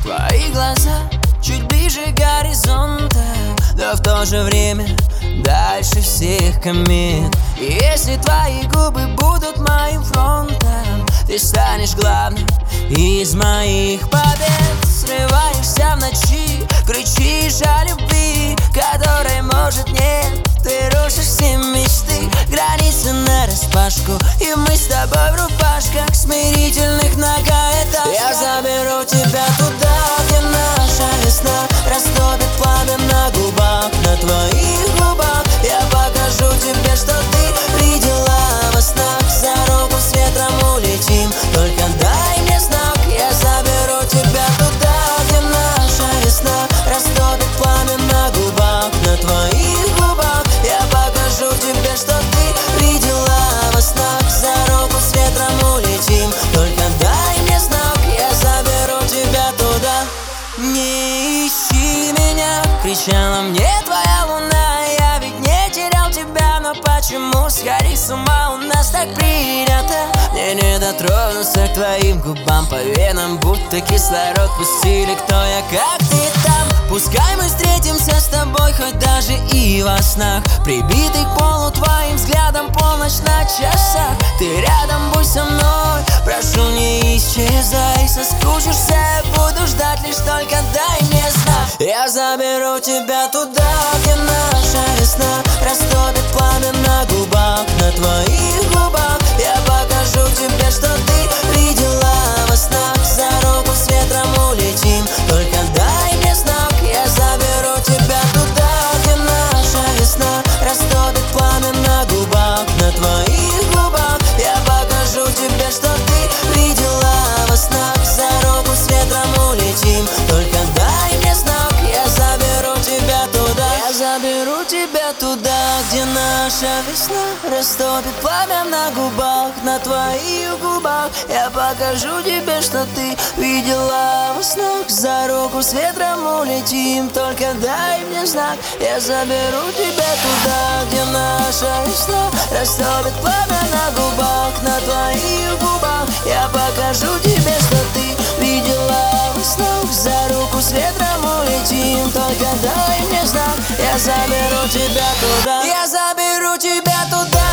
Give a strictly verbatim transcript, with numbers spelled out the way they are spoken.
Твои глаза чуть ближе горизонта, но в то же время дальше всех комет. И если твои губы будут моим фронтом, ты станешь главным из моих побед. Срываешься в ночи, кричишь о любви, которой может нет. Ты рушишь все мечты, границы нараспашку, и мы с тобой в рубашках смирительных многоэтажках. Я заберу тебя туда, где наша весна растопит пламя на губах, на твоих губах. Я покажу тебе, что ты видела во снах. За руку с ветром улетим, только дай мне знак. Я заберу тебя туда, где наша весна растопит пламя на губах, на твоих губах. Я покажу тебе, что ты видела во снах. За руку с ветром улетим, только дай мне знак. Я заберу тебя туда. Не ищи меня, кричала мне твоя луна. Я ведь не терял тебя, но почему сходить с ума у нас так принято? Мне не дотронуться к твоим губам, по венам будто кислород пустили. Кто я, как ты там? Пускай мы встретимся с тобой хоть даже и во снах, прибитый к полу твоим взглядом, полночь на часах. Ты рядом, будь со мной, прошу, не исчезай. Соскучишься, я буду ждать, лишь только дай мне знак. Я заберу тебя туда, где наша весна растопит пламя на губах, на твоих губах. Я покажу тебе, что ты видела во снах. За руку с ветром улетим, только дай мне знак. Я заберу тебя туда, где наша весна растопит пламя на губах, на твоих губах. Я покажу тебе, что ты видела во снах. За руку с ветром улетим, только дай мне знак. Я заберу тебя туда. Я заберу тебя туда, где наша весна растопит пламя на губах, на твоих губах. Я покажу тебе, что ты видела во снах. За руку с ветром улетим, только дай мне знак. Я заберу тебя туда, где наша весна растопит пламя на губах, на твоих губах. Я покажу тебе, что ты видела во снах. За руку с ветром улетим, только дай мне знак. Я заберу тебя туда. Я заберу тебя туда.